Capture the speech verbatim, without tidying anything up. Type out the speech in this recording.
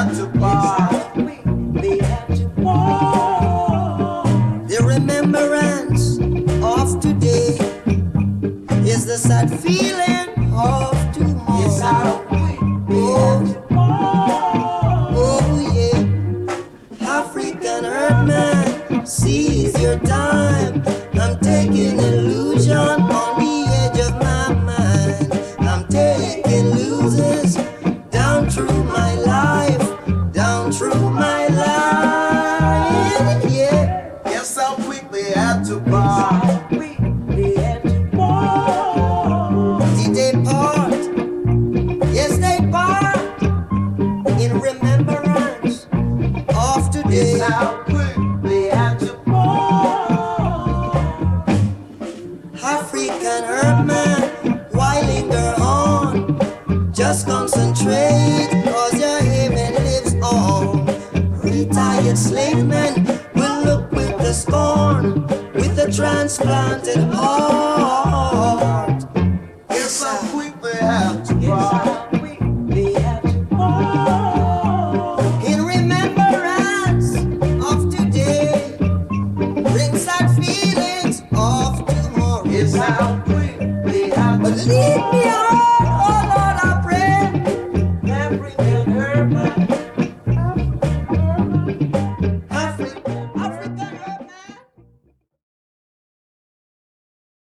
had to part. They had to part. The remembrance of today is the sad feeling of tomorrow. Yes, how quick they had to part. Oh yeah, African Earthman, seize your time. I'm taking illusion on the edge of my mind. I'm taking losers down through my life, down through my life. Yeah, Guess how quick they had to part. How quick they had to part. did they part? Yes, they part in remembrance of today. Guess how quick They had to part. African Earthman, why linger on? Just concentrate, cause your haven lives on. Retired slave men will look with the scorn, with the transplanted heart. Guess how quick they had to Yes, part. how quick they had to part. In remembrance of today, brings that